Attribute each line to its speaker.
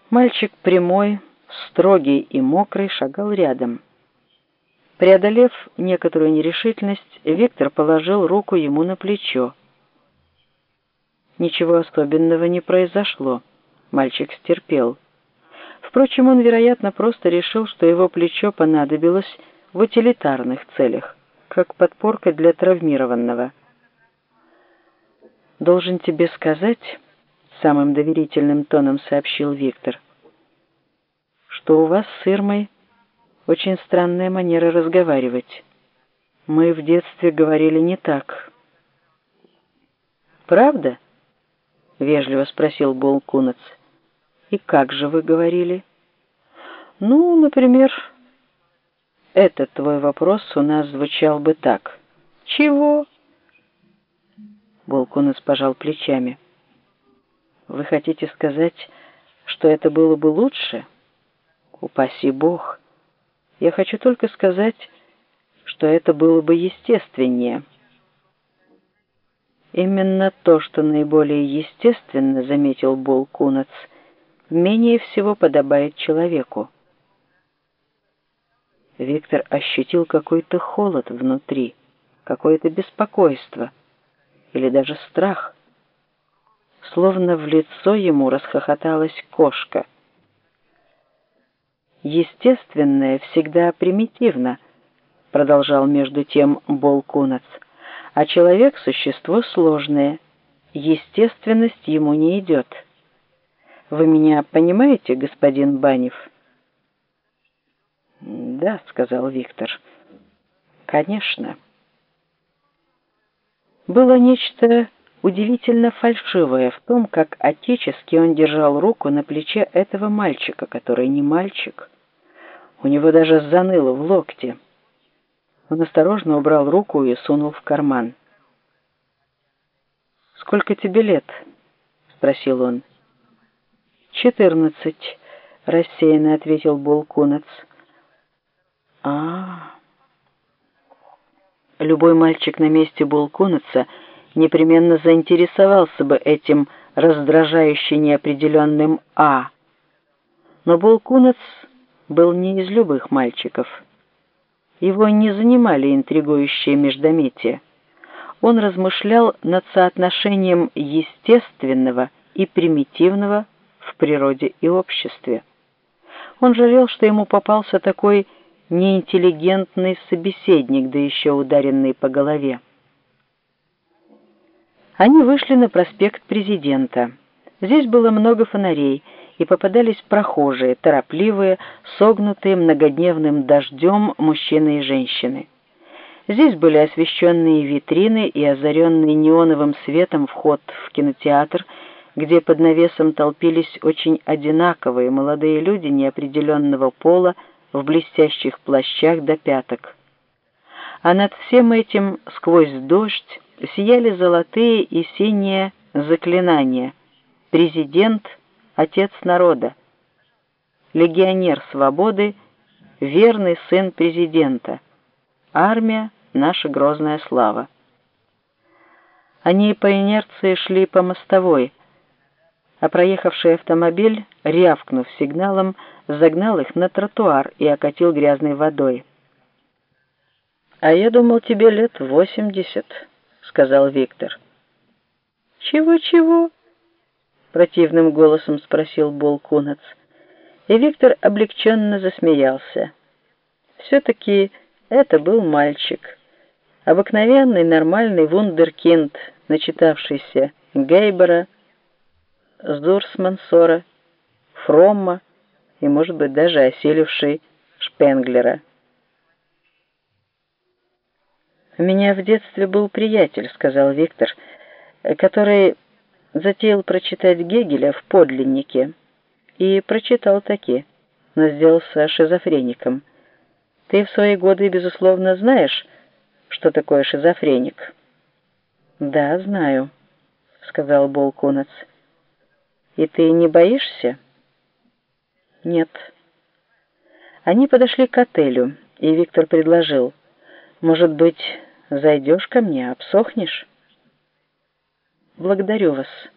Speaker 1: Мальчик прямой, строгий и мокрый шагал рядом. Преодолев некоторую нерешительность, Виктор положил руку ему на плечо. Ничего особенного не произошло. Мальчик стерпел. Впрочем, он, вероятно, просто решил, что его плечо понадобилось в утилитарных целях, как подпорка для травмированного. «Должен тебе сказать», — самым доверительным тоном сообщил Виктор, «что у вас с Ирмой очень странная манера разговаривать. Мы в детстве говорили не так». «Правда?» — вежливо спросил Болкунац. «И как же вы говорили?» «Ну, например, этот твой вопрос у нас звучал бы так. Чего?» Болкунац пожал плечами. «Вы хотите сказать, что это было бы лучше? Упаси Бог. Я хочу только сказать, что это было бы естественнее». «Именно то, что наиболее естественно, — заметил Болкунац, — менее всего подобает человеку». Виктор ощутил какой-то холод внутри, какое-то беспокойство или даже страх. Словно в лицо ему расхохоталась кошка. «Естественное всегда примитивно», — продолжал между тем Болкунац, «а человек — существо сложное, естественность ему не идет. Вы меня понимаете, господин Банев?» «Да», — сказал Виктор, — «конечно». Было нечто удивительно фальшивое в том, как отечески он держал руку на плече этого мальчика, который не мальчик. У него даже заныло в локте. Он осторожно убрал руку и сунул в карман. «Сколько тебе лет?» — спросил он. «14», — рассеянно ответил Болкунац. Любой мальчик на месте Болкунаца непременно заинтересовался бы этим раздражающе неопределенным «а». Но Болкунац был не из любых мальчиков. Его не занимали интригующие междометия. Он размышлял над соотношением естественного и примитивного в природе и обществе. Он жалел, что ему попался такой неинтеллигентный собеседник, да еще ударенный по голове. Они вышли на проспект Президента. Здесь было много фонарей, и попадались прохожие, торопливые, согнутые многодневным дождем мужчины и женщины. Здесь были освещенные витрины и озаренный неоновым светом вход в кинотеатр, где под навесом толпились очень одинаковые молодые люди неопределенного пола в блестящих плащах до пяток. А над всем этим, сквозь дождь, сияли золотые и синие заклинания: «Президент, отец народа», «Легионер свободы, верный сын президента», «Армия, наша грозная слава». Они по инерции шли по мостовой, а проехавший автомобиль, рявкнув сигналом, загнал их на тротуар и окатил грязной водой. «А я думал, тебе лет 80», — сказал Виктор. «Чего-чего?» — противным голосом спросил Болкунац. И Виктор облегченно засмеялся. Все-таки это был мальчик. Обыкновенный, нормальный вундеркинд, начитавшийся Гейбера, Зурсмансора, Фромма и, может быть, даже осиливший Шпенглера. «У меня в детстве был приятель, — сказал Виктор, — который затеял прочитать Гегеля в подлиннике. И прочитал таки, но сделался шизофреником. Ты в свои годы, безусловно, знаешь, что такое шизофреник?» «Да, знаю», — сказал Болкунац. «И ты не боишься?» «Нет». Они подошли к отелю, и Виктор предложил: «Может быть, зайдешь ко мне, обсохнешь?» «Благодарю вас»,